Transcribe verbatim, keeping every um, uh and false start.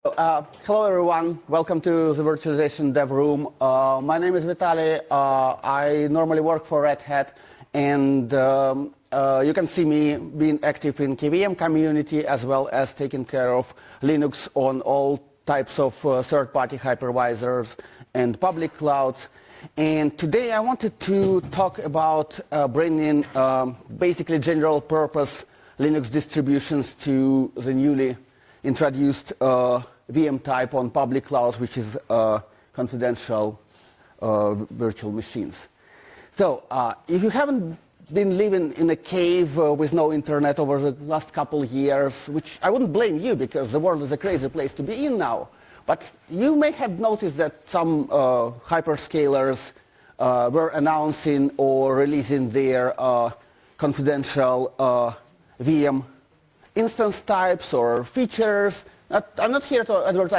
Uh, hello everyone, welcome to the Virtualization Dev Room. Uh, my name is Vitaly. Uh, I normally work for Red Hat, and um, uh, you can see me being active in K V M community as well as taking care of Linux on all types of uh, third-party hypervisors and public clouds. And today I wanted to talk about uh, bringing um, basically general-purpose Linux distributions to the newly introduced uh, V M type on public clouds, which is uh, confidential uh, virtual machines. So uh, if you haven't been living in a cave uh, with no internet over the last couple of years, which I wouldn't blame you because the world is a crazy place to be in now, but you may have noticed that some uh, hyperscalers uh, were announcing or releasing their uh, confidential uh, V M instance types or features. Not, I'm not here to advertise